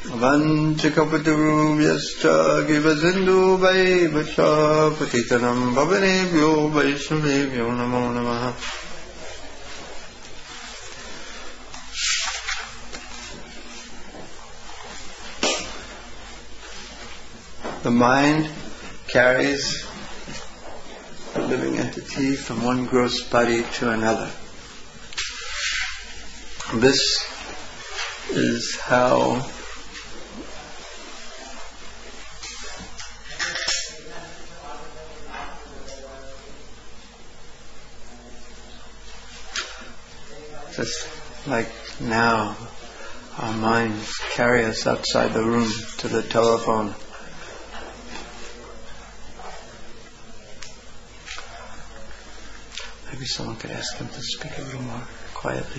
Vanchikapaturubhyascha Givazindu Vaivascha Patitanam Bhavanebhyo Vaishnavebhyo Namo Namaha. The mind carries a living entity from one gross body to another. This is how just like now, our minds carry us outside the room to the telephone. Maybe someone could ask him to speak a little more quietly.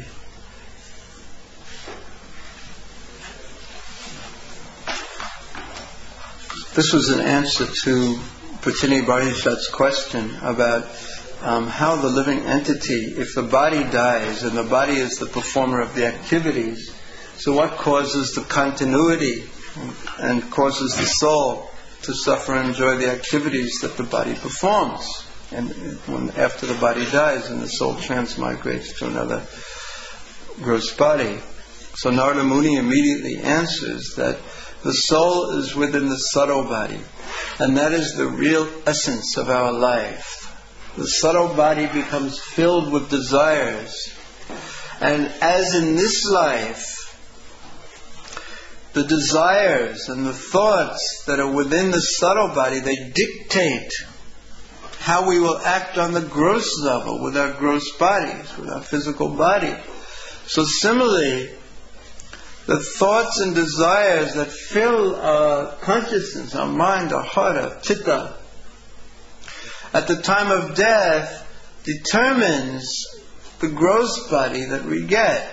This was an answer to Patini Barishat's question about how the living entity, if the body dies and the body is the performer of the activities, so what causes the continuity and causes the soul to suffer and enjoy the activities that the body performs? And after the body dies and the soul transmigrates to another gross body. So Narada Muni immediately answers that the soul is within the subtle body, and that is the real essence of our life. The subtle body becomes filled with desires, and as in this life, the desires and the thoughts that are within the subtle body, they dictate how we will act on the gross level with our gross bodies, with our physical body. So similarly, the thoughts and desires that fill our consciousness, our mind, our heart, our chitta, at the time of death, determines the gross body that we get.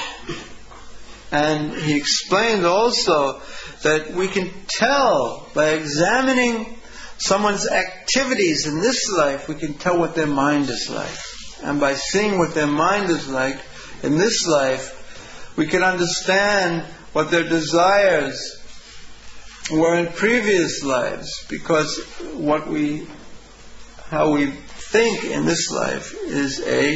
And he explained also that we can tell by examining someone's activities in this life, we can tell what their mind is like. And by seeing what their mind is like in this life, we can understand what their desires were in previous lives, because how we think in this life is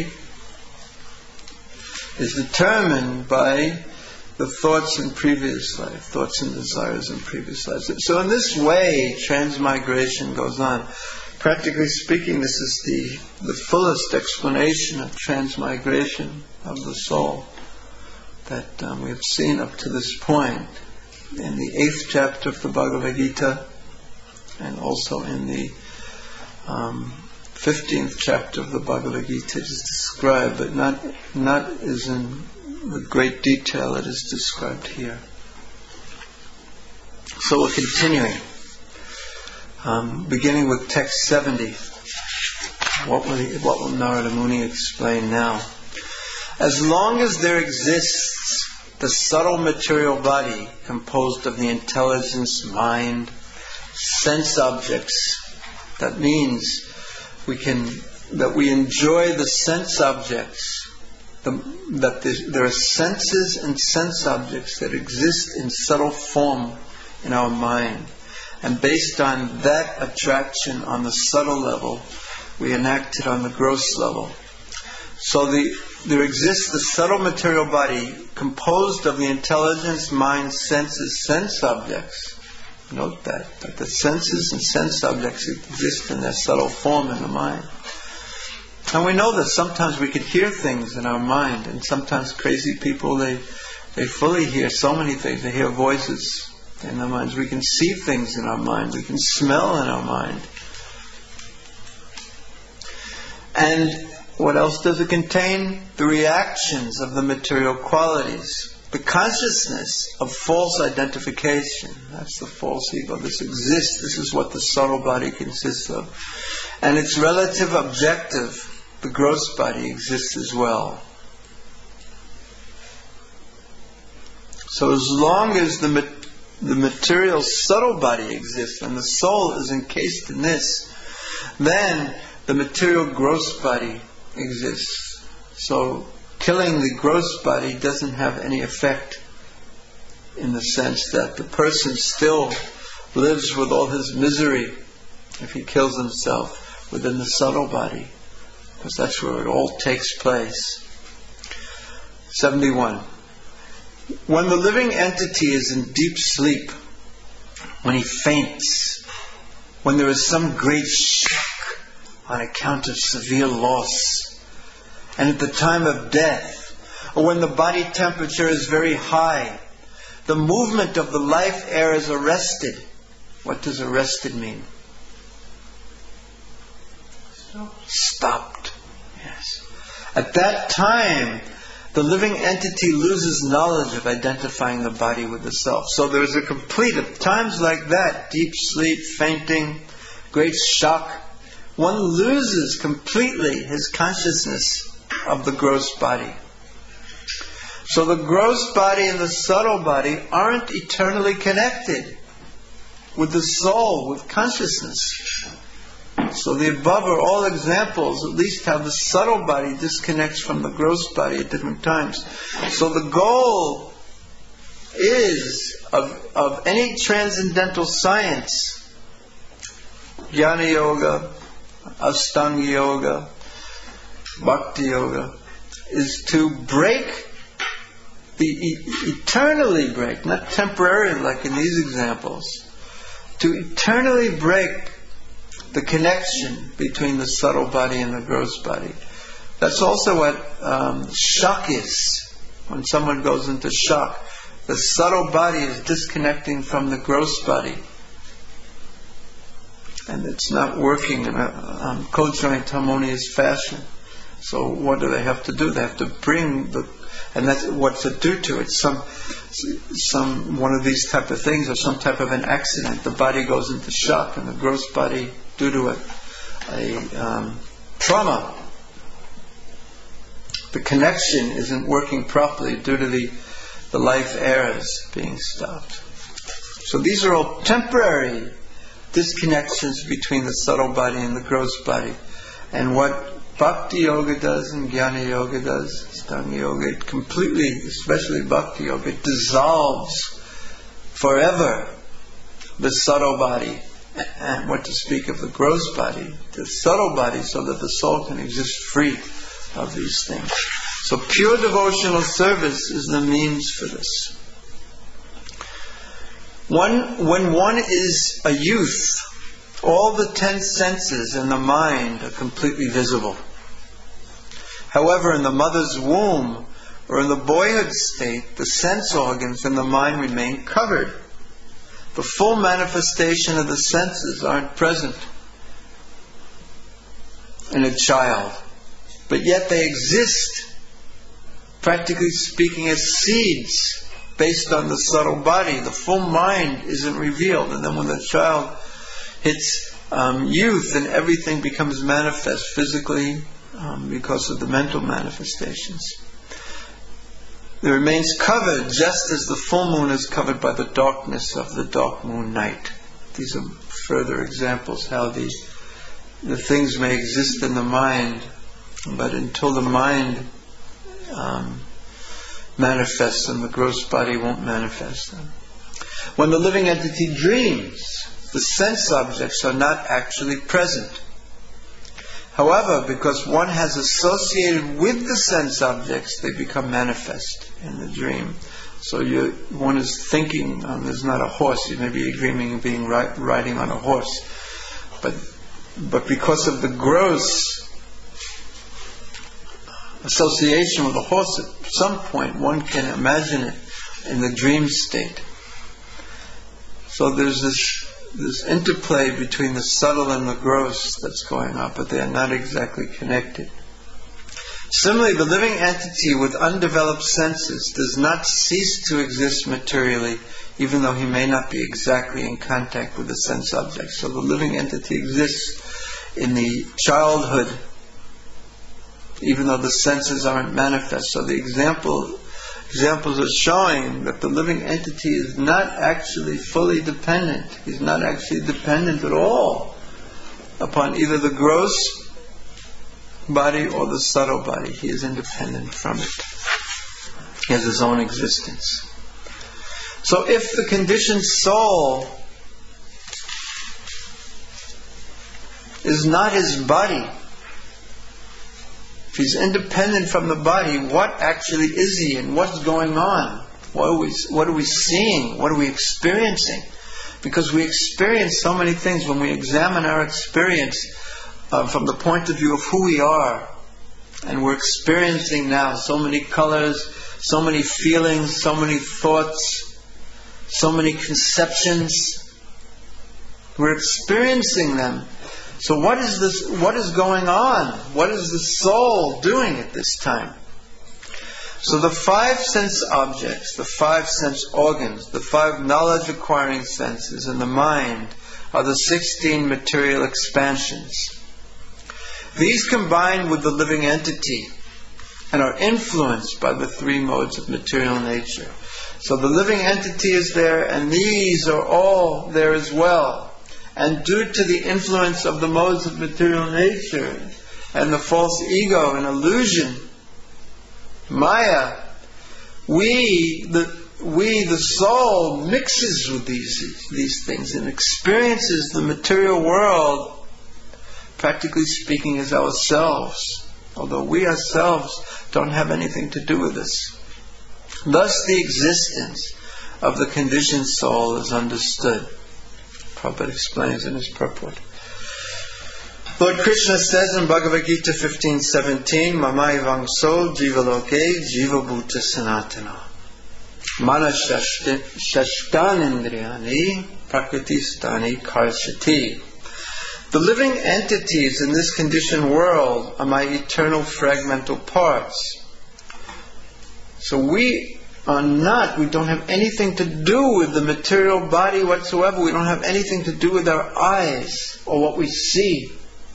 determined by the thoughts in previous life, thoughts and desires in previous lives. So in this way, transmigration goes on. Practically speaking, this is the fullest explanation of transmigration of the soul that we have seen up to this point. In the 8th chapter of the Bhagavad Gita, and also in the 15th chapter of the Bhagavad Gita, is described, but not as in the great detail that is described here. So we're continuing, beginning with text 70. What will Narada Muni explain now? As long as there exists the subtle material body composed of the intelligence, mind, sense objects, that means that we enjoy the sense objects, that there are senses and sense objects that exist in subtle form in our mind. And based on that attraction on the subtle level, we enact it on the gross level. So there exists the subtle material body composed of the intelligence, mind, senses, sense objects. Note that the senses and sense objects exist in their subtle form in the mind. And we know that sometimes we can hear things in our mind, and sometimes crazy people, they fully hear so many things. They hear voices in their minds. We can see things in our mind. We can smell in our mind. And what else does it contain? The reactions of the material qualities. The consciousness of false identification. That's the false ego. This exists. This is what the subtle body consists of. And its relative objective, the gross body, exists as well. So as long as the material subtle body exists and the soul is encased in this, then the material gross body exists. So killing the gross body doesn't have any effect in the sense that the person still lives with all his misery if he kills himself within the subtle body, because that's where it all takes place. 71. When the living entity is in deep sleep, when he faints, when there is some great shock on account of severe loss, and at the time of death, or when the body temperature is very high, the movement of the life air is arrested. What does arrested mean? Stopped. Yes. At that time, the living entity loses knowledge of identifying the body with the self. So there is a complete, at times like that, deep sleep, fainting, great shock, one loses completely his consciousness of the gross body. So the gross body and the subtle body aren't eternally connected with the soul, with consciousness. So the above are all examples, at least how the subtle body disconnects from the gross body at different times. So the goal is of any transcendental science, Jnana Yoga, Ashtanga Yoga, Bhakti Yoga, is to break eternally break, not temporarily like in these examples, to eternally break the connection between the subtle body and the gross body. That's also what shock is. When someone goes into shock, the subtle body is disconnecting from the gross body, and it's not working in a co-joint harmonious fashion. So what do they have to do? They have to bring and that's what's it due to. It's some one of these type of things, or some type of an accident. The body goes into shock, and the gross body, due to a trauma, the connection isn't working properly due to the life airs being stopped. So these are all temporary disconnections between the subtle body and the gross body. And what Bhakti Yoga does and Jnana Yoga does, Ashtanga Yoga, it completely, especially Bhakti Yoga, it dissolves forever the subtle body, and what to speak of the gross body, the subtle body, so that the soul can exist free of these things. So pure devotional service is the means for this. When one is a youth, all the 10 senses and the mind are completely visible. However, in the mother's womb or in the boyhood state, the sense organs and the mind remain covered. The full manifestation of the senses aren't present in a child, but yet they exist, practically speaking, as seeds based on the subtle body. The full mind isn't revealed, and then when the child hits youth, and everything becomes manifest physically because of the mental manifestations. It remains covered just as the full moon is covered by the darkness of the dark moon night. These are further examples how the things may exist in the mind, but until the mind manifests them, the gross body won't manifest them. When the living entity dreams, the sense objects are not actually present. However, because one has associated with the sense objects, they become manifest in the dream. So one is thinking, there's not a horse, you may be dreaming of being riding on a horse. But because of the gross association with a horse, at some point one can imagine it in the dream state. So there's this interplay between the subtle and the gross that's going on, but they are not exactly connected. Similarly, the living entity with undeveloped senses does not cease to exist materially, even though he may not be exactly in contact with the sense objects. So the living entity exists in the childhood, even though the senses aren't manifest. So the examples are showing that the living entity is not actually fully dependent. He's not actually dependent at all upon either the gross body or the subtle body. He is independent from it. He has his own existence. So if the conditioned soul is not his body, if he's independent from the body, what actually is he and what's going on? What are we seeing? What are we experiencing? Because we experience so many things when we examine our experience from the point of view of who we are. And we're experiencing now so many colors, so many feelings, so many thoughts, so many conceptions. We're experiencing them. So what is this? What is going on? What is the soul doing at this time? So the 5 sense objects, the 5 sense organs, the 5 knowledge acquiring senses, and the mind are the 16 material expansions. These combine with the living entity and are influenced by the 3 modes of material nature. So the living entity is there, and these are all there as well. And due to the influence of the modes of material nature and the false ego and illusion, Maya, we the soul mixes with these things and experiences the material world, practically speaking, as ourselves, although we ourselves don't have anything to do with this. Thus the existence of the conditioned soul is understood. Prabhupada explains in his purport. Lord Krishna says in Bhagavad Gita 15:17, Mamai vangso jivaloke jivabhuta sanatana mana shashtan indriyani prakriti-stani karshati. The living entities in this conditioned world are my eternal fragmental parts. So we don't have anything to do with the material body whatsoever. We don't have anything to do with our eyes or what we see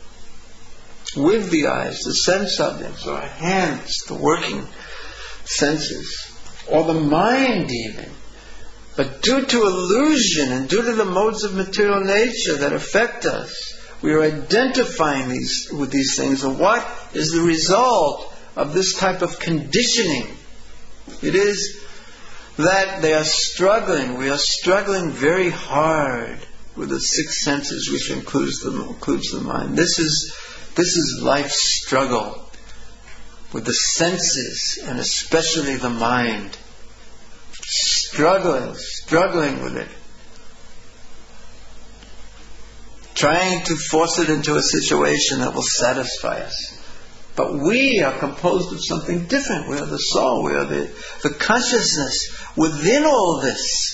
with the eyes, the sense objects, or our hands, the working senses, or the mind even. But due to illusion and due to the modes of material nature that affect us, we are identifying with these things. And what is the result of this type of conditioning? It is that they are struggling. We are struggling very hard with the 6 senses, which includes the mind. This is life's struggle with the senses, and especially the mind. Struggling with it. Trying to force it into a situation that will satisfy us. But we are composed of something different. We are the soul. We are the consciousness within all this.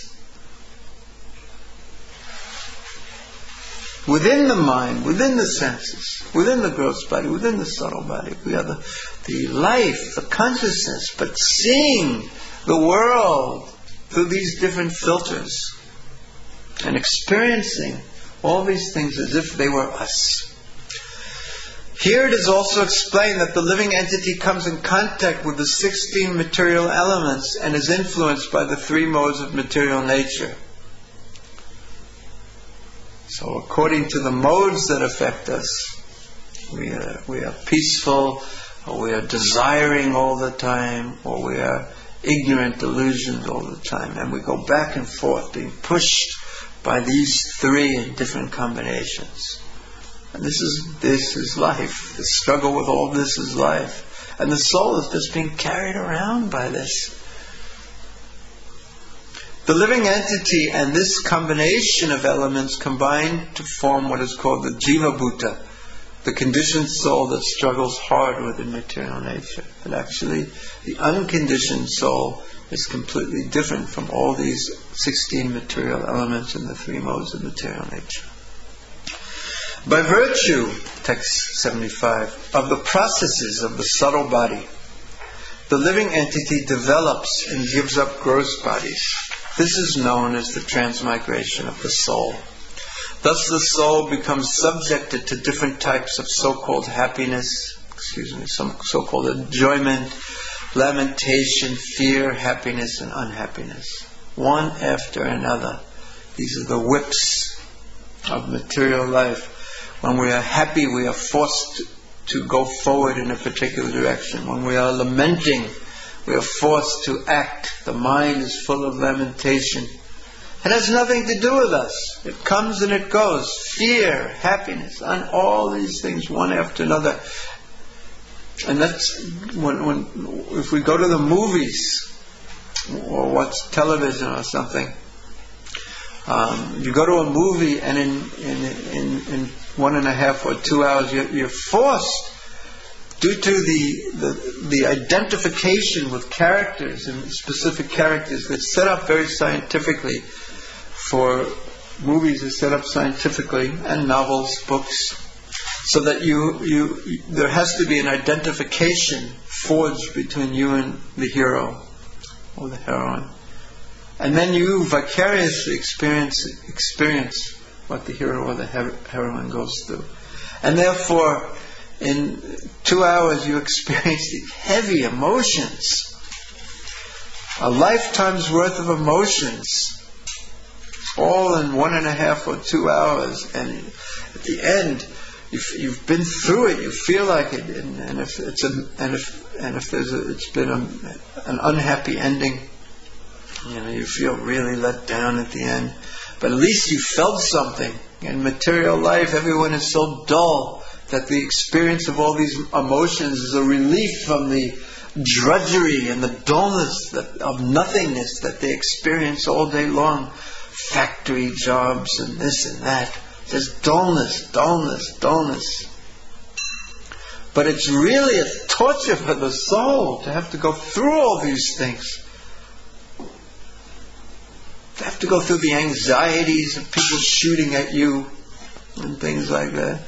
Within the mind, within the senses, within the gross body, within the subtle body. We are the life, the consciousness, but seeing the world through these different filters and experiencing all these things as if they were us. Here it is also explained that the living entity comes in contact with the 16 material elements and is influenced by the 3 modes of material nature. So according to the modes that affect us, we are peaceful, or we are desiring all the time, or we are ignorant delusions all the time. And we go back and forth, being pushed by these 3 in different combinations. And this is life. The struggle with all this is life. And the soul is just being carried around by this. The living entity and this combination of elements combine to form what is called the Jiva Bhuta, the conditioned soul that struggles hard within material nature. But actually, the unconditioned soul is completely different from all these 16 material elements in the 3 modes of material nature. By virtue, text 75, of the processes of the subtle body, the living entity develops and gives up gross bodies. This is known as the transmigration of the soul. Thus the soul becomes subjected to different types of so-called happiness, some so-called enjoyment, lamentation, fear, happiness, and unhappiness. One after another. These are the whips of material life. When we are happy, we are forced to go forward in a particular direction. When we are lamenting, We are forced to act. The mind is full of lamentation. It has nothing to do with us. It comes and it goes. Fear, happiness, and all these things, one after another. And that's if we go to the movies or watch television or something. You go to a movie and in 1.5 or 2 hours you're forced, due to the identification with characters and specific characters that's set up very scientifically. For movies are set up scientifically, and novels, books, so that there has to be an identification forged between you and the hero or the heroine, and then you vicariously experience what the hero or the heroine goes through, and therefore in 2 hours you experience these heavy emotions, a lifetime's worth of emotions, all in 1.5 or 2 hours, and at the end, you've been through it. You feel like it, and if it's been an unhappy ending, you feel really let down at the end. But at least you felt something. In material life, everyone is so dull that the experience of all these emotions is a relief from the drudgery and the dullness of nothingness that they experience all day long. Factory jobs and this and that. Just dullness. But it's really a torture for the soul to have to go through all these things. To have to go through the anxieties of people shooting at you and things like that.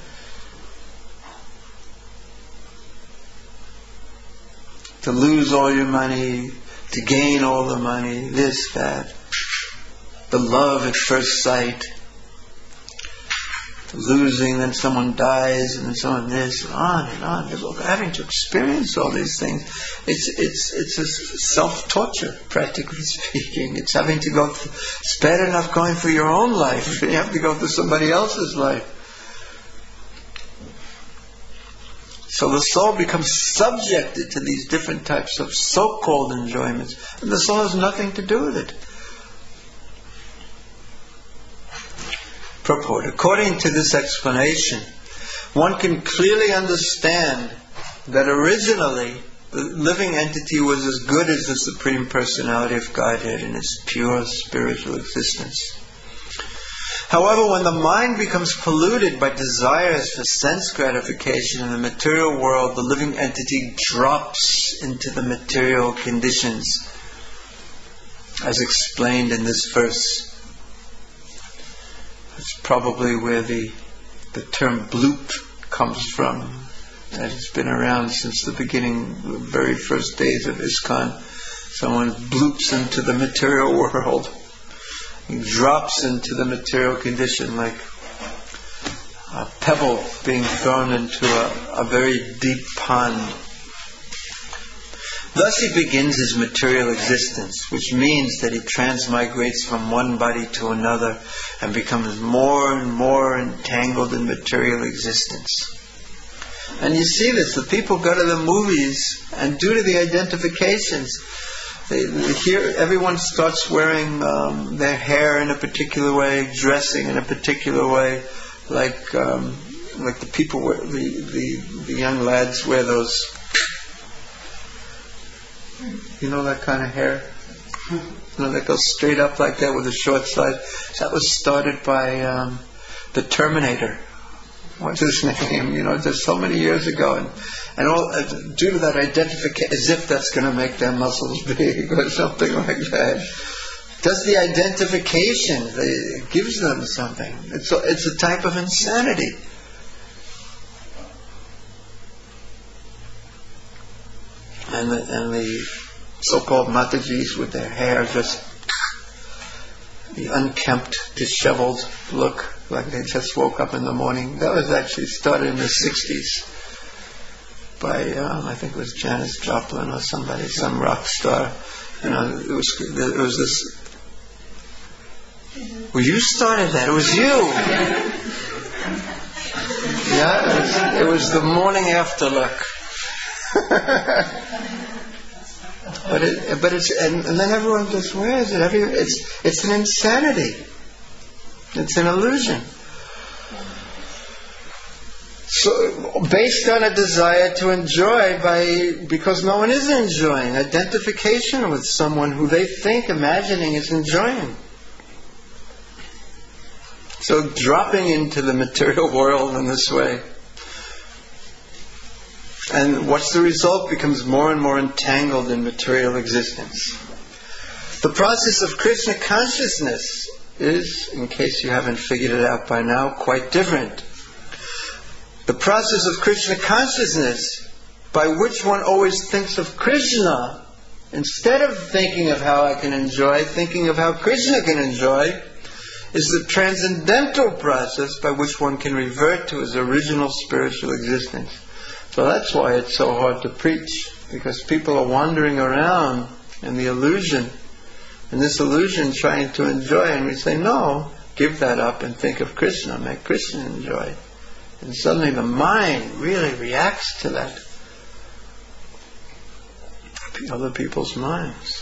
To lose all your money, to gain all the money, this, that. The love at first sight, losing, then someone dies, and then someone this, and on. Having to experience all these things, it's a self-torture, practically speaking. It's having to go. It's bad enough going through your own life. You have to go through somebody else's life. So the soul becomes subjected to these different types of so-called enjoyments, and the soul has nothing to do with it. Purport. According to this explanation, one can clearly understand that originally the living entity was as good as the Supreme Personality of Godhead in its pure spiritual existence. However, when the mind becomes polluted by desires for sense gratification in the material world, the living entity drops into the material conditions, as explained in this verse. It's probably where the term bloop comes from. That has been around since the beginning, the very first days of ISKCON. Someone bloops into the material world. He drops into the material condition like a pebble being thrown into a very deep pond. Thus he begins his material existence, which means that he transmigrates from one body to another and becomes more and more entangled in material existence. And you see this, the people go to the movies, and due to the identifications, everyone starts wearing their hair in a particular way, dressing in a particular way, like the people wear, the young lads wear those. You know that kind of hair? That goes straight up like that with a short side. That was started by the Terminator. What's his name? Just so many years ago. And all due to that identification, as if that's going to make their muscles big or something like that. Just the identification, it gives them something. It's a type of insanity. And the so-called Matajis with their hair just the unkempt, disheveled look, like they just woke up in the morning. That was actually started in the 60s by I think it was Janis Joplin or somebody, some rock star. It was this. Well, you started that. It was you. Yeah, it was the morning after look. And then everyone goes, where is it? It's an insanity. It's an illusion. So, based on a desire to enjoy because no one is enjoying. Identification with someone who they think, imagining is enjoying. So dropping into the material world in this way. And what's the result? Becomes more and more entangled in material existence. The process of Krishna consciousness is, in case you haven't figured it out by now, quite different. The process of Krishna consciousness, by which one always thinks of Krishna, instead of thinking of how I can enjoy, thinking of how Krishna can enjoy, is the transcendental process by which one can revert to his original spiritual existence. So that's why it's so hard to preach, because people are wandering around in the illusion, in this illusion trying to enjoy, and we say, no, give that up and think of Krishna, make Krishna enjoy. And suddenly the mind really reacts to that. Other people's minds.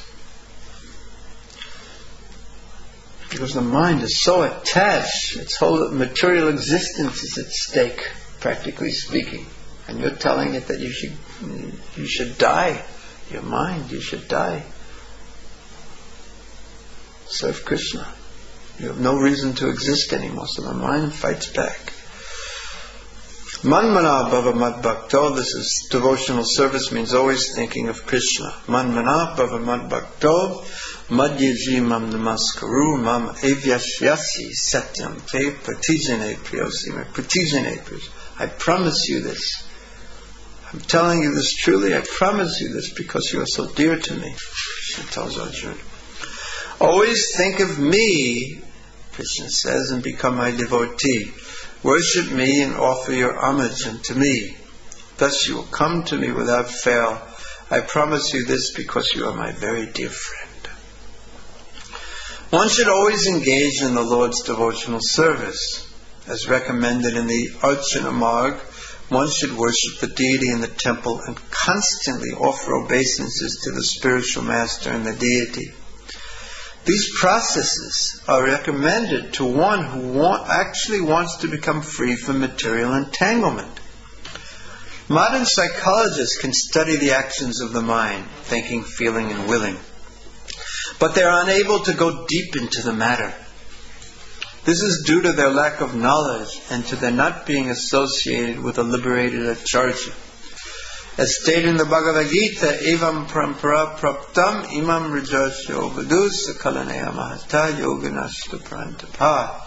Because the mind is so attached, its whole material existence is at stake, practically speaking. And you're telling it that you should die. Your mind, you should die. Serve Krishna. You have no reason to exist anymore, so the mind fights back. Manmana bhava mad bhakto. This is devotional service, means always thinking of Krishna. Manmana bhava mad bhakto madhyaji mam namaskaru mam evyashyasi satyam te pratijane priyosime. Pratijane priyosime. I promise you this. I'm telling you this truly. I promise you this because you are so dear to me. Krishna tells Arjuna. Always think of me, Krishna says, and become my devotee. Worship me and offer your homage unto me. Thus you will come to me without fail. I promise you this because you are my very dear friend. One should always engage in the Lord's devotional service. As recommended in the Archana Marg, one should worship the deity in the temple and constantly offer obeisances to the spiritual master and the deity. These processes are recommended to one who actually wants to become free from material entanglement. Modern psychologists can study the actions of the mind, thinking, feeling, and willing, but they are unable to go deep into the matter. This is due to their lack of knowledge and to their not being associated with a liberated acharya. As stated in the Bhagavad Gita, evam parampara praptam imam rajasya vadus kalanaya mahata yoganashta prantapa.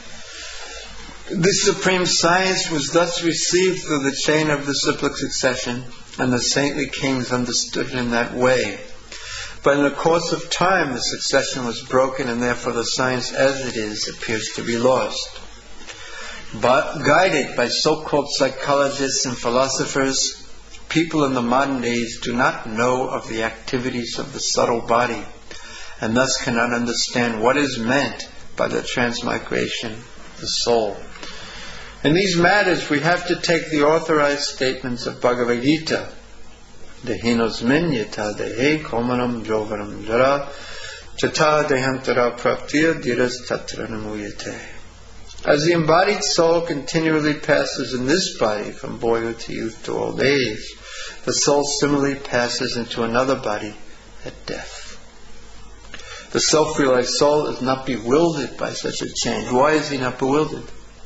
This supreme science was thus received through the chain of disciplic succession, and the saintly kings understood it in that way. But in the course of time, the succession was broken, and therefore the science as it is appears to be lost. But guided by so-called psychologists and philosophers, people in the modern age do not know of the activities of the subtle body, and thus cannot understand what is meant by the transmigration of the soul. In these matters, we have to take the authorized statements of Bhagavad Gita. Dehinosmin yata dehe komanam jovanam jara chata dehantara praptiya diras tatra namuyate. As the embodied soul continually passes in this body from boyhood to youth to old age, the soul similarly passes into another body at death. The self-realized soul is not bewildered by such a change. Why is he not bewildered?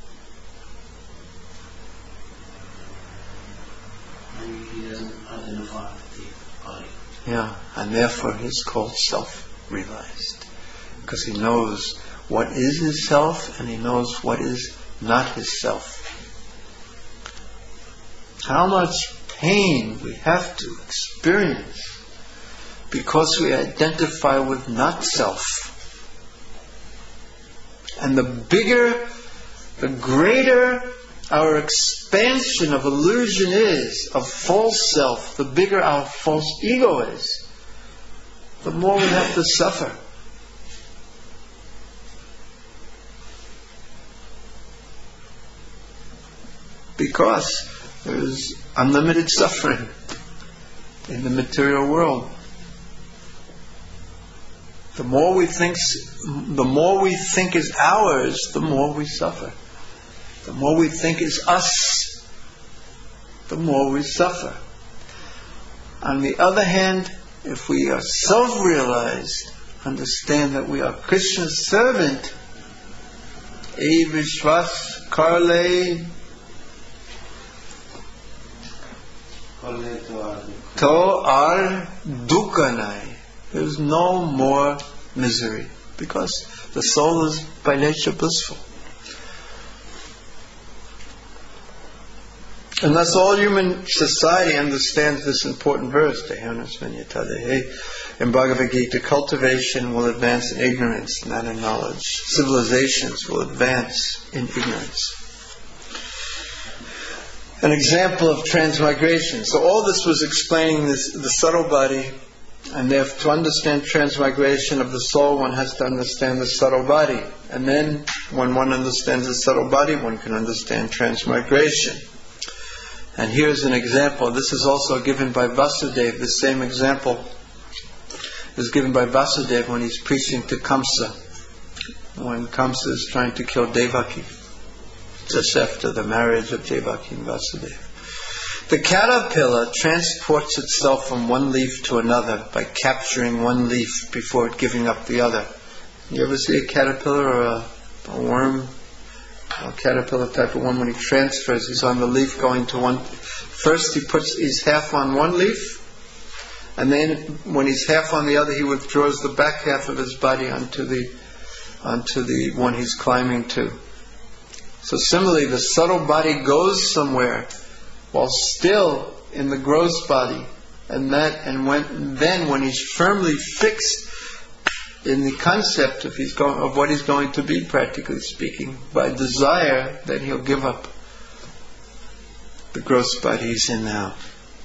Yeah, and therefore he is called self-realized. Because he knows what is his self and he knows what is not his self. How much pain we have to experience because we identify with not self. And the bigger, the greater our expansion of illusion is, of false self, the bigger our false ego is, the more we have to suffer. Because there is unlimited suffering in the material world. The more we think is ours, the more we suffer. The more we think is us, the more we suffer. On the other hand, if we are self-realized, understand that we are Krishna's servant, E Vishwas Karle To Ar Dukhanai. There's no more misery, because the soul is by nature blissful. Unless all human society understands this important verse, in Bhagavad Gita, cultivation will advance in ignorance, not in knowledge. Civilizations will advance in ignorance. An example of transmigration. So all this was explaining the subtle body, and therefore to understand transmigration of the soul, one has to understand the subtle body. And then, when one understands the subtle body, one can understand transmigration. And here's an example. This is also given by Vasudeva. The same example is given by Vasudeva when he's preaching to Kamsa, when Kamsa is trying to kill Devaki, just after the marriage of Devaki and Vasudeva. The caterpillar transports itself from one leaf to another by capturing one leaf before giving up the other. You ever see a caterpillar or a worm? A caterpillar type of one, when he transfers, he's on the leaf going to one. First he's half on one leaf, and then when he's half on the other, he withdraws the back half of his body onto the one he's climbing to. So similarly, the subtle body goes somewhere while still in the gross body, and when he's firmly fixed in the concept of what he's going to be, practically speaking, by desire, then he'll give up the gross body he's in now.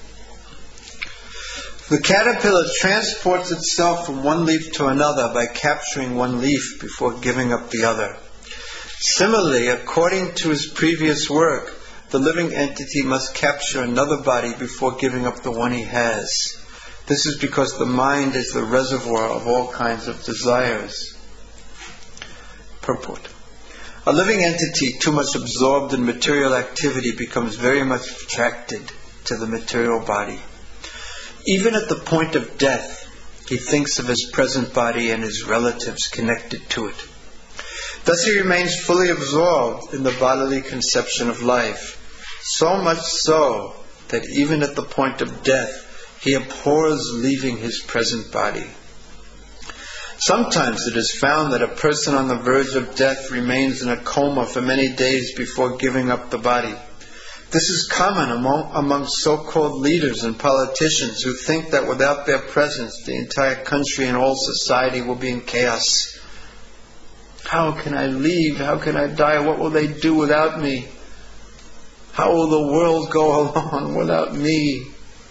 The caterpillar transports itself from one leaf to another by capturing one leaf before giving up the other. Similarly, according to his previous work, the living entity must capture another body before giving up the one he has. This is because the mind is the reservoir of all kinds of desires. Purport. A living entity too much absorbed in material activity becomes very much attracted to the material body. Even at the point of death, he thinks of his present body and his relatives connected to it. Thus he remains fully absorbed in the bodily conception of life, so much so that even at the point of death, he abhors leaving his present body. Sometimes it is found that a person on the verge of death remains in a coma for many days before giving up the body. This is common among so-called leaders and politicians who think that without their presence, the entire country and all society will be in chaos. How can I leave? How can I die? What will they do without me? How will the world go along without me?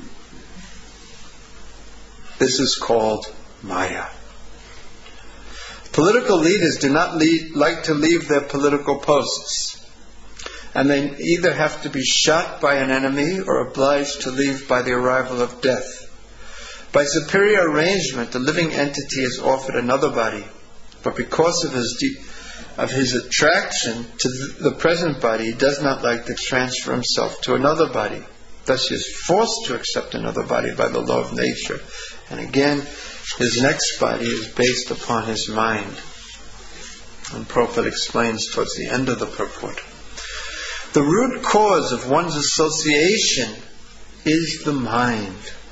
This is called Maya. Political leaders do not like to leave their political posts, and they either have to be shot by an enemy or obliged to leave by the arrival of death. By superior arrangement, the living entity is offered another body, but because of his attraction to the present body, he does not like to transfer himself to another body. Thus he is forced to accept another body by the law of nature. And again, his next body is based upon his mind. And Prabhupada explains towards the end of the purport. The root cause of one's association is the mind.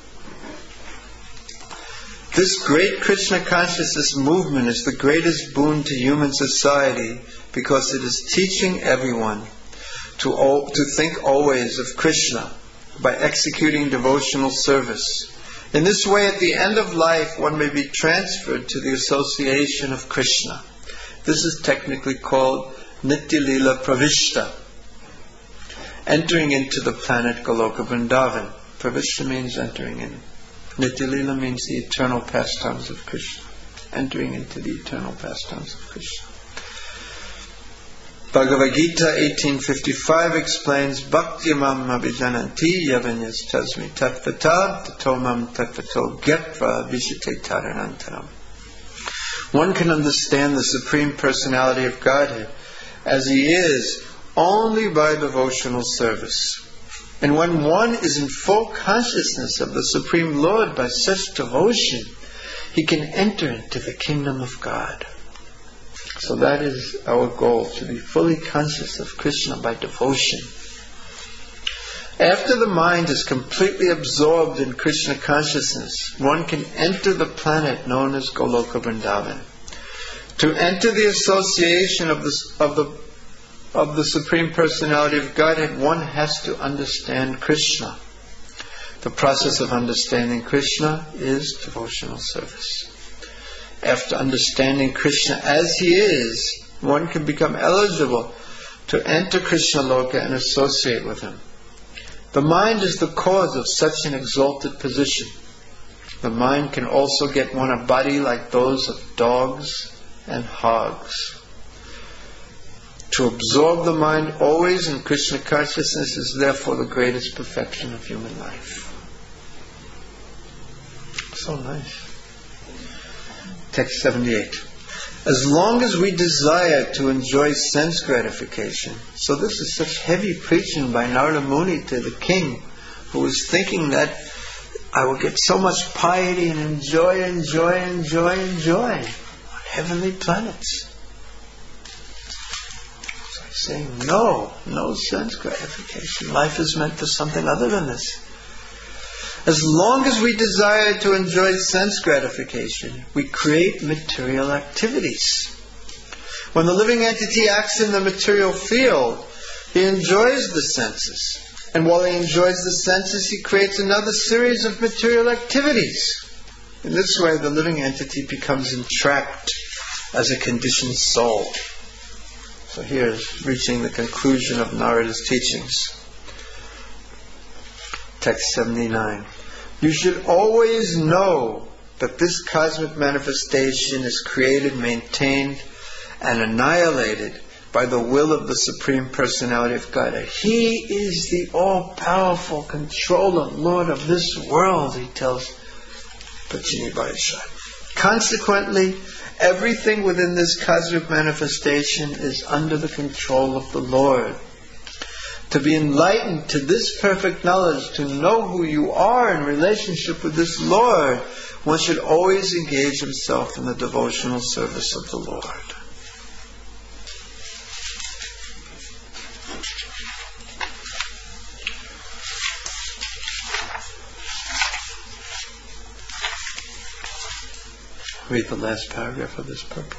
This great Krishna consciousness movement is the greatest boon to human society because it is teaching everyone to think always of Krishna by executing devotional service. In this way, at the end of life, one may be transferred to the association of Krishna. This is technically called Nitya Lila Pravishta, entering into the planet Goloka Vrindavan. Pravishta means entering in. Nitya Lila means the eternal pastimes of Krishna, entering into the eternal pastimes of Krishna. Bhagavad Gita 1855 explains, Bhakti-mam abhijananti yavanyas tasmi tatvata tatomam tatvato gyatva vishite taranantaram. One can understand the Supreme Personality of Godhead as He is only by devotional service. And when one is in full consciousness of the Supreme Lord by such devotion, he can enter into the kingdom of God. So that is our goal, to be fully conscious of Krishna by devotion. After the mind is completely absorbed in Krishna consciousness, one can enter the planet known as Goloka Vrindavan. To enter the association of the Supreme Personality of Godhead, one has to understand Krishna. The process of understanding Krishna is devotional service. After understanding Krishna as He is, one can become eligible to enter Krishna Loka and associate with Him. The mind is the cause of such an exalted position. The mind can also get one a body like those of dogs and hogs. To absorb the mind always in Krishna consciousness is therefore the greatest perfection of human life. So nice. Text 78. As long as we desire to enjoy sense gratification, so this is such heavy preaching by Narada Muni to the king, who was thinking that I will get so much piety and enjoy on heavenly planets. So he's saying, no sense gratification. Life is meant for something other than this. As long as we desire to enjoy sense gratification, we create material activities. When the living entity acts in the material field, he enjoys the senses. And while he enjoys the senses, he creates another series of material activities. In this way, the living entity becomes entrapped as a conditioned soul. So here's reaching the conclusion of Narada's teachings. Text 79. You should always know that this cosmic manifestation is created, maintained, and annihilated by the will of the Supreme Personality of Godhead. He is the all-powerful controller, Lord of this world, he tells Pachini Bharishat. Consequently, everything within this cosmic manifestation is under the control of the Lord. To be enlightened to this perfect knowledge, to know who you are in relationship with this Lord, one should always engage himself in the devotional service of the Lord. Read the last paragraph of this purport.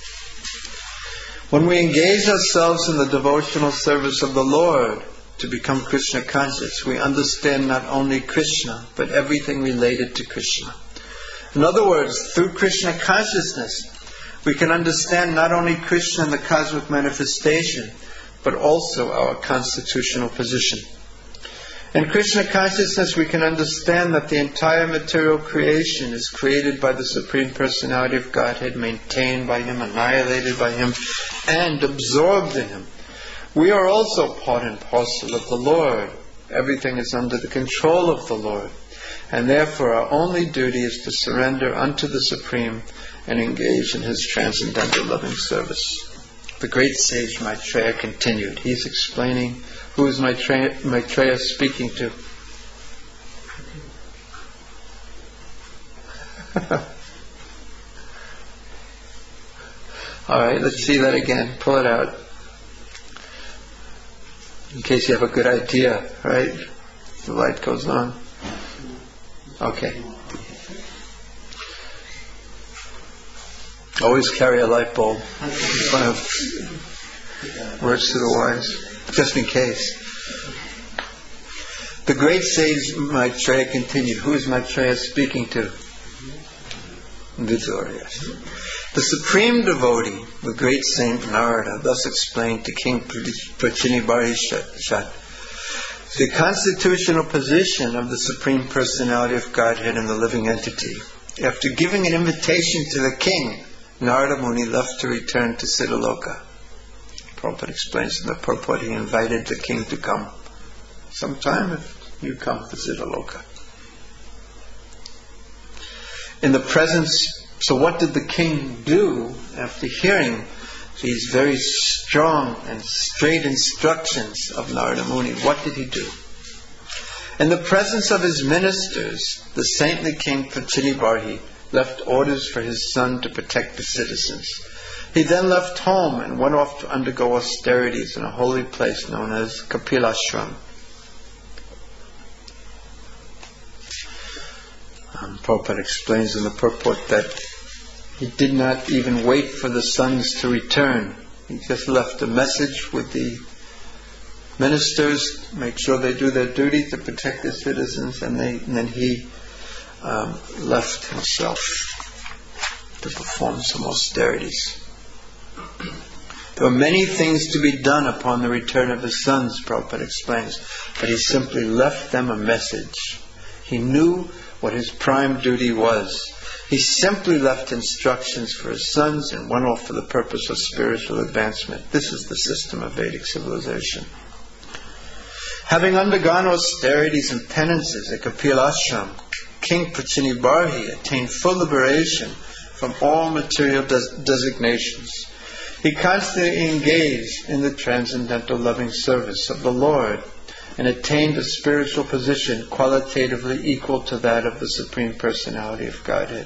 When we engage ourselves in the devotional service of the Lord to become Krishna conscious, we understand not only Krishna, but everything related to Krishna. In other words, through Krishna consciousness, we can understand not only Krishna and the cosmic manifestation, but also our constitutional position. In Krishna consciousness, we can understand that the entire material creation is created by the Supreme Personality of Godhead, maintained by Him, annihilated by Him, and absorbed in Him. We are also part and parcel of the Lord. Everything is under the control of the Lord. And therefore our only duty is to surrender unto the Supreme and engage in His transcendental loving service. The great sage Maitreya continued. He's explaining who is Maitreya speaking to. Alright, let's see that again. Pull it out. In case you have a good idea, right? The light goes on. Okay. Always carry a light bulb. It's one of words to the wise. Just in case. The great sage Maitreya continued. Who is Maitreya speaking to? Vidur, yes. The supreme devotee, the great saint Narada, thus explained to King Pachini Bharishat the constitutional position of the Supreme Personality of Godhead in the living entity. After giving an invitation to the king, Narada Muni left to return to Siddhaloka. Prabhupada explains in the purport he invited the king to come sometime if you come to Siddhaloka. In the presence So what did the king do after hearing these very strong and straight instructions of Narada Muni? What did he do? In the presence of his ministers, the saintly king Prachinibarhi left orders for his son to protect the citizens. He then left home and went off to undergo austerities in a holy place known as Kapilashram. Prabhupada explains in the purport that he did not even wait for the sons to return. He just left a message with the ministers, make sure they do their duty to protect the citizens, and then he left himself to perform some austerities. There were many things to be done upon the return of his sons, Prabhupada explains, but he simply left them a message. He knew what his prime duty was. He simply left instructions for his sons and went off for the purpose of spiritual advancement. This is the system of Vedic civilization. Having undergone austerities and penances at Kapilashram, King Prachinibarhi attained full liberation from all material designations. He constantly engaged in the transcendental loving service of the Lord and attained a spiritual position qualitatively equal to that of the Supreme Personality of Godhead.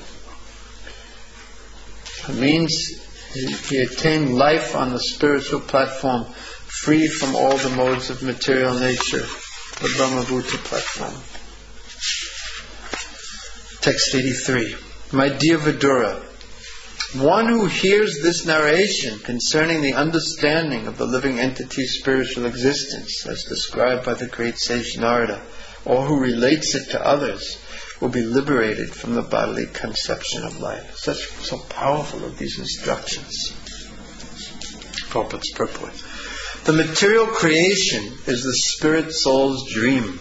It means he attained life on the spiritual platform free from all the modes of material nature, the Brahmabhuta platform. Text 83. My dear Vidura, one who hears this narration concerning the understanding of the living entity's spiritual existence, as described by the great sage Narada, or who relates it to others, will be liberated from the bodily conception of life. So powerful of these instructions. Prabhupada's purport. The material creation is the spirit soul's dream.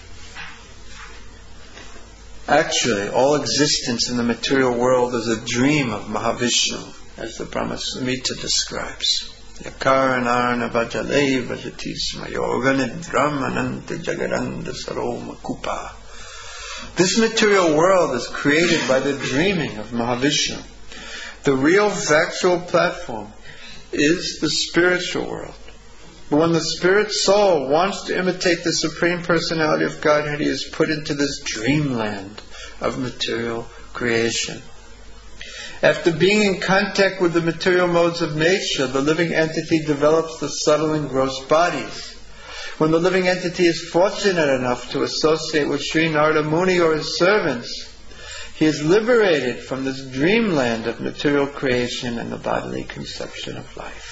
Actually, all existence in the material world is a dream of Mahavishnu, as the Brahma Samhita describes. Yakaranarna vajale vajatisma yoga nidram ananta jagaranda saroma kupa. This material world is created by the dreaming of Mahavishnu. The real factual platform is the spiritual world. But when the spirit soul wants to imitate the Supreme Personality of Godhead, he is put into this dreamland of material creation. After being in contact with the material modes of nature, the living entity develops the subtle and gross bodies. When the living entity is fortunate enough to associate with Sri Narada Muni or his servants, he is liberated from this dreamland of material creation and the bodily conception of life.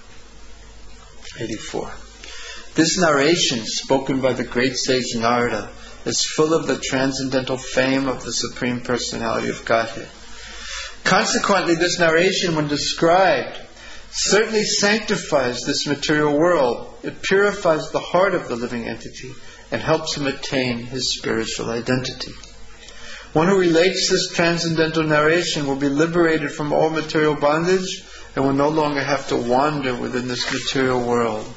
84. This narration, spoken by the great sage Narada, is full of the transcendental fame of the Supreme Personality of Godhead. Consequently, this narration, when described, certainly sanctifies this material world. It purifies the heart of the living entity and helps him attain his spiritual identity. One who relates this transcendental narration will be liberated from all material bondage and will no longer have to wander within this material world.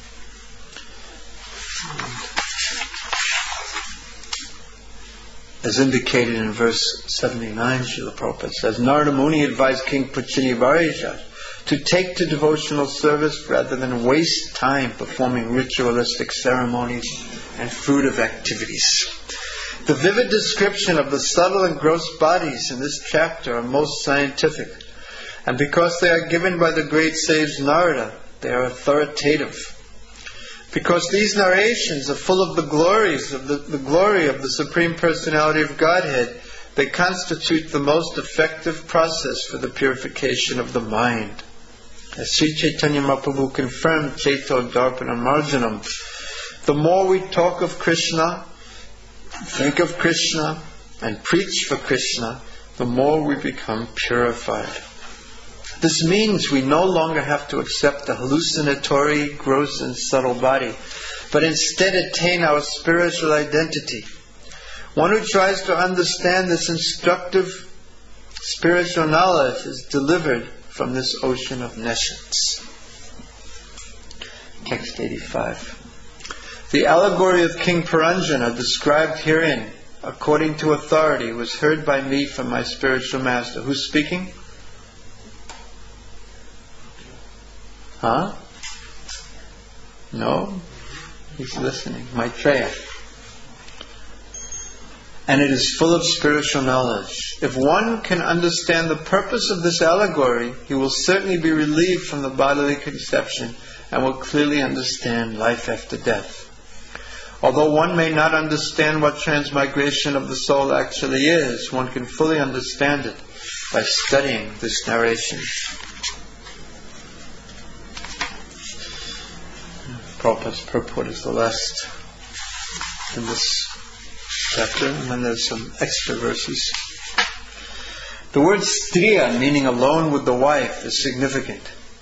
As indicated in verse 79, Srila Prabhupada says, Narada Muni advised King Prachinibarhi to take to devotional service rather than waste time performing ritualistic ceremonies and fruitive activities. The vivid description of the subtle and gross bodies in this chapter are most scientific, and because they are given by the great sage Narada, they are authoritative. Because these narrations are full of the glories of the glory of the Supreme Personality of Godhead, they constitute the most effective process for the purification of the mind. As Sri Chaitanya Mahaprabhu confirmed, Chaito Darpanam Marjanam, the more we talk of Krishna, think of Krishna, and preach for Krishna, the more we become purified. This means we no longer have to accept the hallucinatory, gross and subtle body, but instead attain our spiritual identity. One who tries to understand this instructive spiritual knowledge is delivered from this ocean of nescience. Text 85. The allegory of King Puranjana described herein according to authority, was heard by me from my spiritual master. Who's speaking? Huh? No? He's listening. Maitreya. And it is full of spiritual knowledge. If one can understand the purpose of this allegory, he will certainly be relieved from the bodily conception and will clearly understand life after death. Although one may not understand what transmigration of the soul actually is, one can fully understand it by studying this narration. Prabhupada's purport is the last in this chapter, and then there's some extra verses. The word striya, meaning alone with the wife, is significant.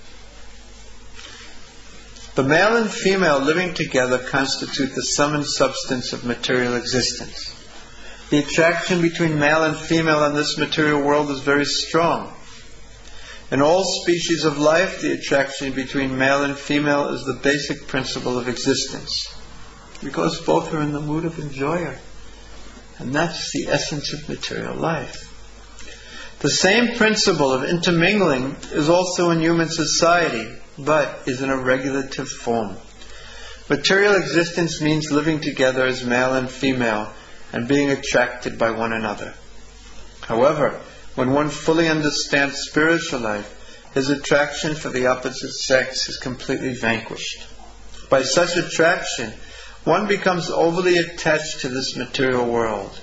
The male and female living together constitute the sum and substance of material existence. The attraction between male and female in this material world is very strong. In all species of life, the attraction between male and female is the basic principle of existence, because both are in the mood of enjoyer. And that's the essence of material life. The same principle of intermingling is also in human society, but is in a regulative form. Material existence means living together as male and female and being attracted by one another. However, when one fully understands spiritual life, his attraction for the opposite sex is completely vanquished. By such attraction, one becomes overly attached to this material world.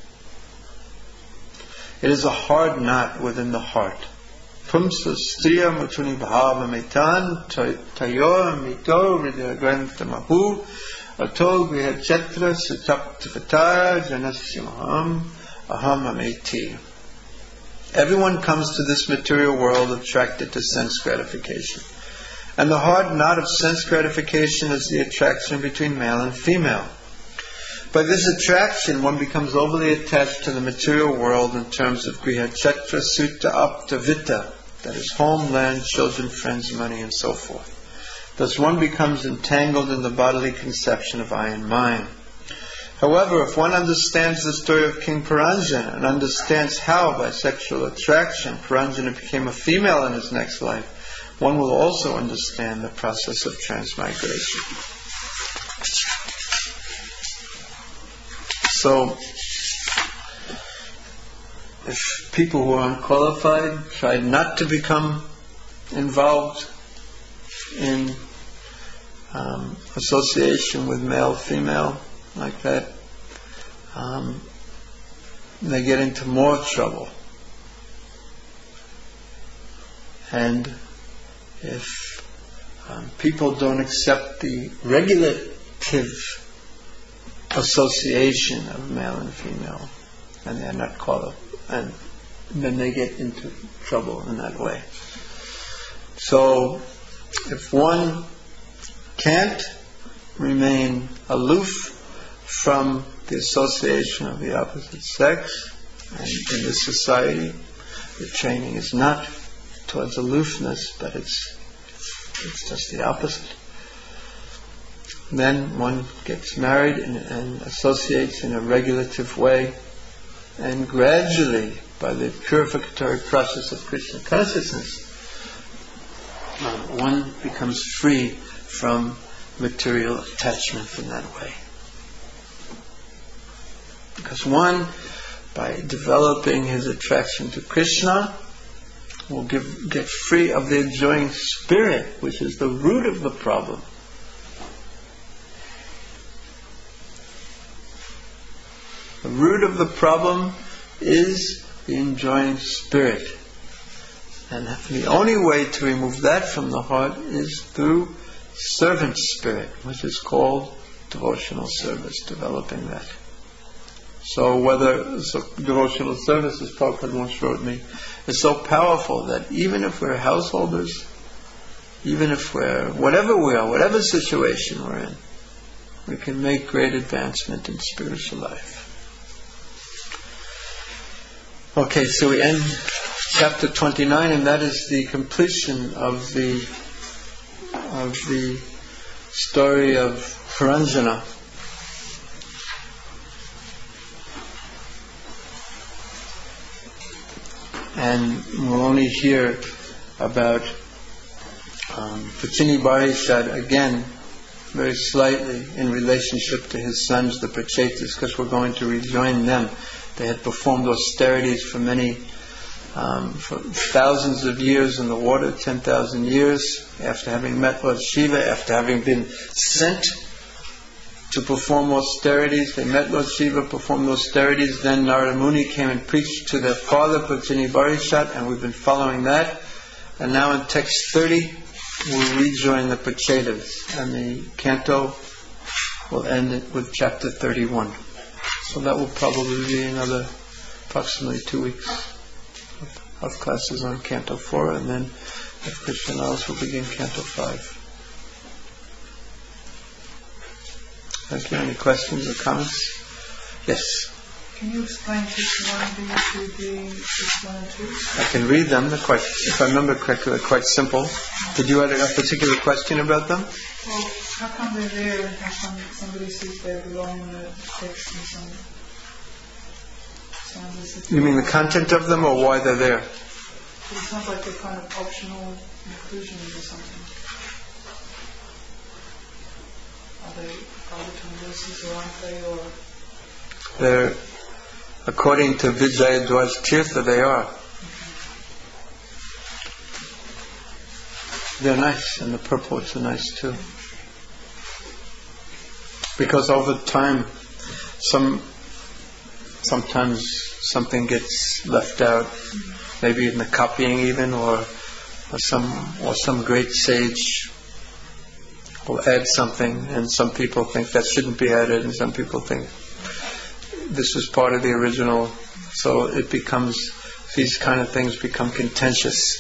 It is a hard knot within the heart. Pumsa striya mutuni bhava metan tayor mito hridayagranthamahu ato grihachetra sutaptavatara janasimaham aham ameti. Everyone comes to this material world attracted to sense gratification. And the hard knot of sense gratification is the attraction between male and female. By this attraction, one becomes overly attached to the material world in terms of grihachetra sutta apta vita, that is home, land, children, friends, money, and so forth. Thus one becomes entangled in the bodily conception of I and mine. However, if one understands the story of King Puranjana and understands how, by sexual attraction, Puranjana became a female in his next life, one will also understand the process of transmigration. So, if people who are unqualified try not to become involved in association with male-female like that, they get into more trouble. And if people don't accept the regulative association of male and female, and they're not qualified, and then they get into trouble in that way. So, if one can't remain aloof from the association of the opposite sex, and in this society, the training is not towards aloofness, but it's just the opposite. Then one gets married and associates in a regulative way, and gradually, by the purificatory process of Krishna consciousness, one becomes free from material attachment in that way. Because one, by developing his attraction to Krishna, will get free of the enjoying spirit, which is the root of the problem. The root of the problem is the enjoying spirit. And the only way to remove that from the heart is through servant spirit, which is called devotional service, developing that. So devotional service, as Prabhupada once wrote me, is so powerful that even if we're householders, even if we're whatever we are, whatever situation we're in, we can make great advancement in spiritual life. Okay, so we end chapter 29, and that is the completion of the story of Puranjana. and we'll only hear about Pachini Barishat again very slightly in relationship to his sons, the Prachetas, because we're going to rejoin them. They had performed austerities for for thousands of years in the water, 10,000 years, after having met Lord Shiva, after having been sent to perform austerities. They met Lord Shiva, performed austerities, then Narada Muni came and preached to their father, Pachini Barishat, and we've been following that. And now in text 30, we'll rejoin the Prachetas, and the canto will end with chapter 31. So that will probably be another approximately 2 weeks of classes on canto 4, and then if Krishna allows, we'll begin canto 5. Thank you. Any questions or comments? Yes. Can you explain teaching 1B, 2B, 1 and 2? I can read them. They're quite, if I remember correctly, they're quite simple. Did you have a particular question about them? Well, how come they're there and how come somebody sees they're belong in the text and some sounds as if... You mean the content of them or why they're there? It sounds like they're kind of optional inclusions or something. Are they Bhagavatam verses or aren't they, or... They're, according to Vijayadwaj Tirtha, they are. They're nice, and the purports are nice too. Because over time, sometimes something gets left out, maybe in the copying even, or some great sage will add something, and some people think that shouldn't be added, and some people think this was part of the original. So it becomes, these kind of things become contentious.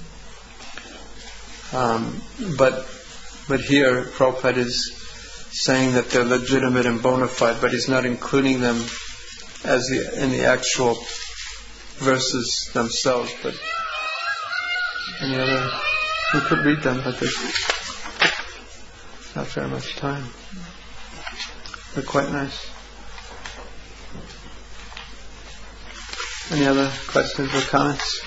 But here Prabhupada is saying that they're legitimate and bona fide, but he's not including them in the actual verses themselves. But any other, we could read them, but there's not very much time. They're quite nice. Any other questions or comments?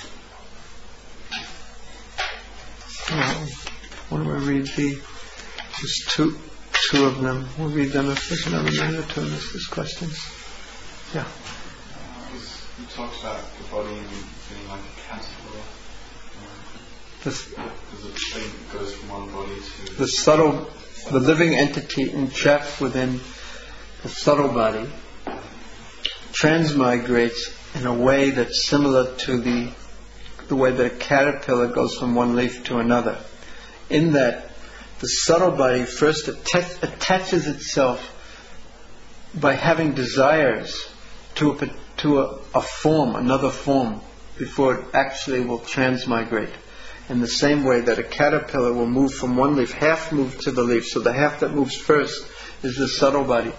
Why don't we read just two of them? We'll read them if there's another minute or two and there's questions. Yeah. You talked about the body being like a caterpillar. Does the thing goes from one body to the living entity entrapped within the subtle body transmigrates in a way that's similar to the way that a caterpillar goes from one leaf to another. In that the subtle body first attaches itself by having desires to a form, another form, before it actually will transmigrate. In the same way that a caterpillar will move from one leaf, half move to the leaf, so the half that moves first is the subtle body.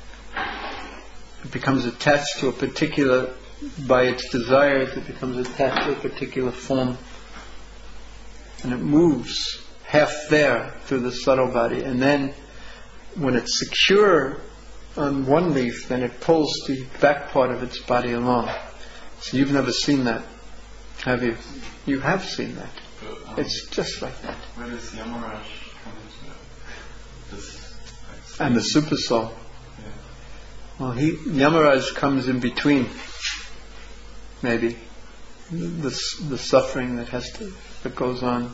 It becomes attached to a particular, by its desires, it becomes attached to a particular form. And it moves half there through the subtle body. And then, when it's secure on one leaf, then it pulls the back part of its body along. So you've never seen that, have you? You have seen that. It's just like that. Where does Yamaraj come into it? And the super soul. Well, Yamaraj comes in between, maybe, the suffering that goes on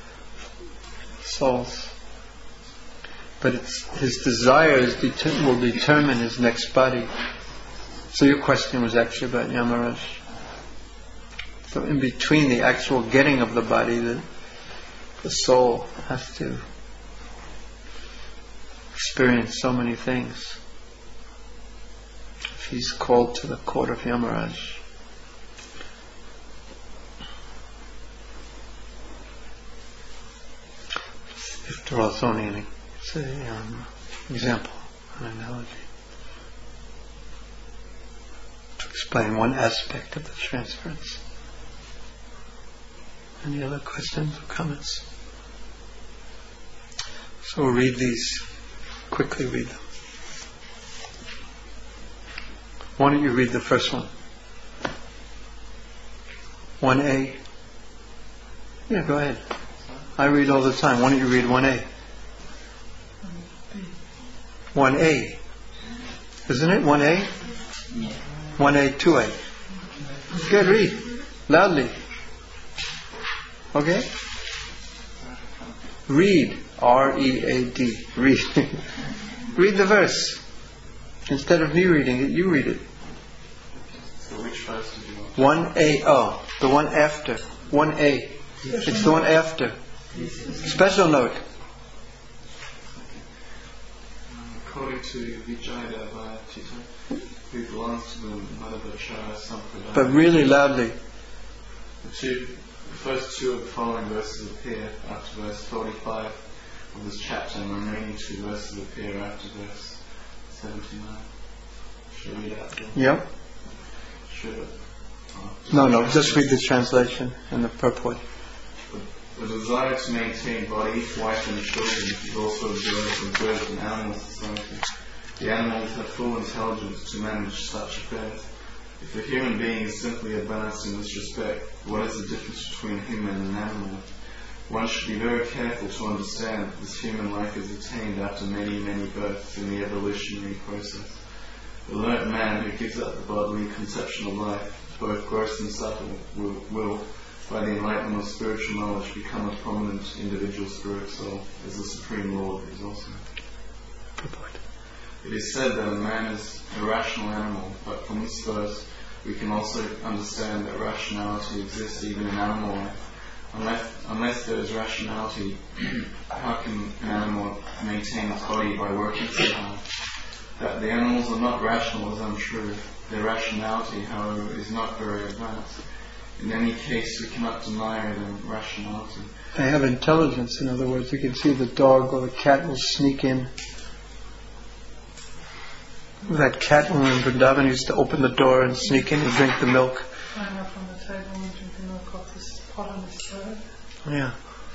souls. But his desires will determine his next body. So your question was actually about Yamaraj. So in between the actual getting of the body, the soul has to experience so many things. He's called to the court of Yamaraj. After all, it's only an example, an analogy, to explain one aspect of the transference. Any other questions or comments? So we'll read these, quickly read them. Why don't you read the first one? 1A. Yeah, go ahead. I read all the time. Why don't you read 1A? 1A. Isn't it? 1A? 1A, 2A. Good, read. Loudly. Okay? Read. R-E-A-D. Read. Read the verse. Instead of me reading it, you read it. So which verse did you want? 1A. Oh, the one after. 1A. It's the one after. Special note. According to Vijayadeva Tita, who belongs to the Madhvacharya Sampradaya. But really loudly. The first two of the following verses appear after verse 45 of this chapter, and the remaining two verses appear after verse 79. Should I read out there? Yep. Should No, just read the translation and the purport. The desire to maintain body, wife and children is also observed in animal society. The animals have full intelligence to manage such affairs. If a human being is simply advanced in this respect, what is the difference between him and an animal? One should be very careful to understand that this human life is attained after many, many births in the evolutionary process. The learnt man who gives up the bodily conception of life, both gross and subtle, will by the enlightenment of spiritual knowledge, become a prominent individual spirit soul, as the Supreme Lord is also. It is said that a man is a rational animal, but from this verse we can also understand that rationality exists even in animal life. Unless there is rationality, how can an animal maintain its body by working so hard? That the animals are not rational is untrue. Their rationality, however, is not very advanced. In any case, we cannot deny them rationality. They have intelligence, in other words. You can see the dog or the cat will sneak in. That cat when we were in Vrindavan used to open the door and sneak in and drink the milk. Climb up on the table and drink the milk off this pot on the stove. Yeah.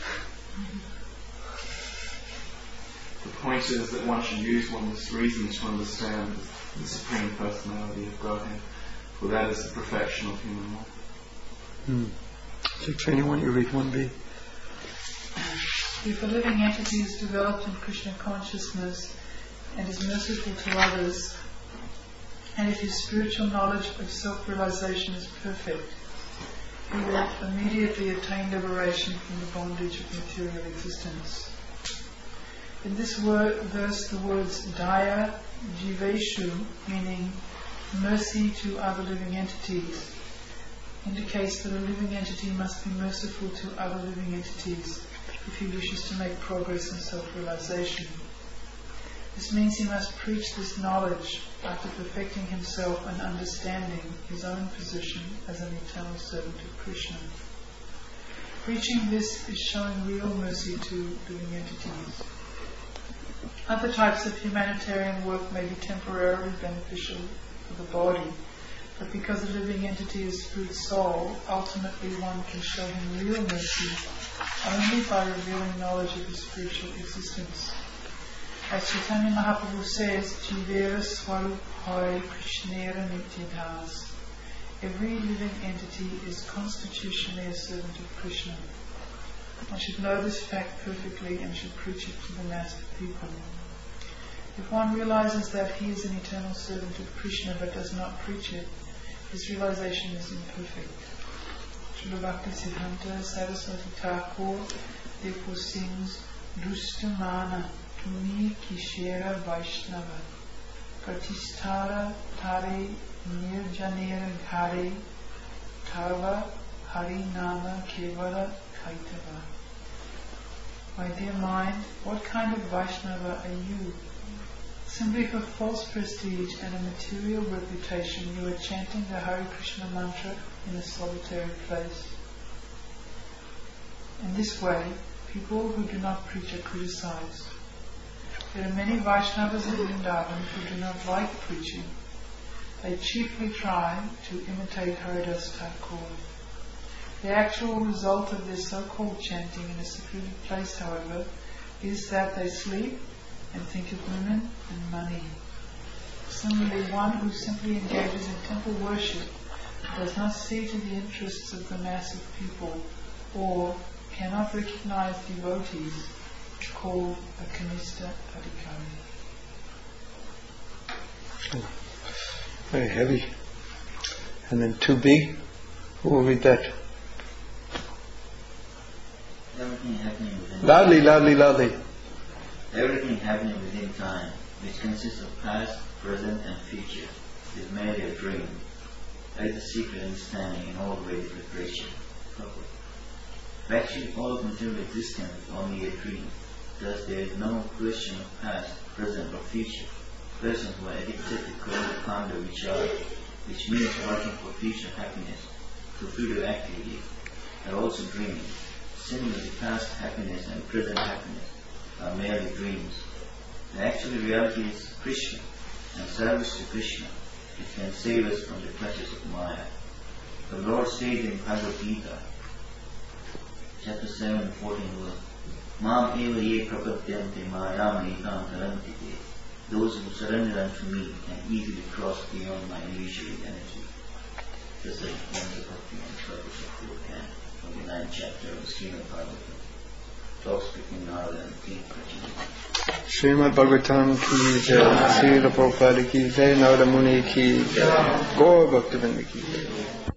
The point is that one should use one's reason to understand the Supreme Personality of Godhead, for that is the perfection of human life. So Trini, why don't you read 1B? If a living entity is developed in Krishna consciousness and is merciful to others, and if his spiritual knowledge of self-realization is perfect, he will immediately attain liberation from the bondage of material existence. In this verse, the words Daya Jiveshu, meaning mercy to other living entities, indicates that a living entity must be merciful to other living entities if he wishes to make progress in self-realization. This means he must preach this knowledge after perfecting himself and understanding his own position as an eternal servant of Krishna. Preaching this is showing real mercy to living entities. Other types of humanitarian work may be temporarily beneficial for the body, but because a living entity is spirit soul, ultimately one can show him real mercy only by revealing knowledge of his spiritual existence. As Chaitanya Mahaprabhu says, Jivera Swarupai Krishnera Nityadhas. Every living entity is constitutionally a servant of Krishna. One should know this fact perfectly and should preach it to the mass of people. If one realizes that he is an eternal servant of Krishna but does not preach it, his realization is imperfect. Srila Bhakti Siddhanta Saraswati Thakur therefore sings Dustamana Tumi Kishera Vaishnava Pratisthara Tare Nirjanera Ghare Tava Harinama Kevala Kaitava. My dear mind, what kind of Vaishnava are you? Simply for false prestige and a material reputation, you are chanting the Hare Krishna mantra in a solitary place. In this way, people who do not preach are criticized. There are many Vaishnavas in Vrindavan who do not like preaching. They chiefly try to imitate Haridas Thakur. The actual result of their so-called chanting in a secluded place, however, is that they sleep and think of women and money. Similarly, one who simply engages in temple worship does not see to the interests of the mass of people, or cannot recognize devotees, called a Kanista Adhikari. Very heavy. And then 2b, who will read that? Everything happening within Loudly. Everything happening within time, which consists of past, present, and future, is merely a dream. That is the secret understanding in all Vedic literature. Actually, all of material existence is only a dream. Thus, there is no question of past, present, or future. Persons who are addicted to kanda vichara, which means working for future happiness through fruitive activities, are also dreaming. Similarly, past happiness and present happiness are merely dreams. The actual reality is Krishna, and service to Krishna, which can save us from the clutches of Maya. The Lord says in Bhagavad Gita, chapter 7 and 14 verse, Mam eva ye prapadyante mayam ekam taranti te. Those who surrender unto me can easily cross beyond my illusory energy. This is one of the Bhakti and Purpose of Purkan from the 9th chapter of Srimad Bhagavatam. Talks between Narada and King Prajna. Srimad Bhagavatam ki jai, Srila Prabhupada ki jai, Narada Muni ki jai, Gaur Bhaktivinoda ki jai.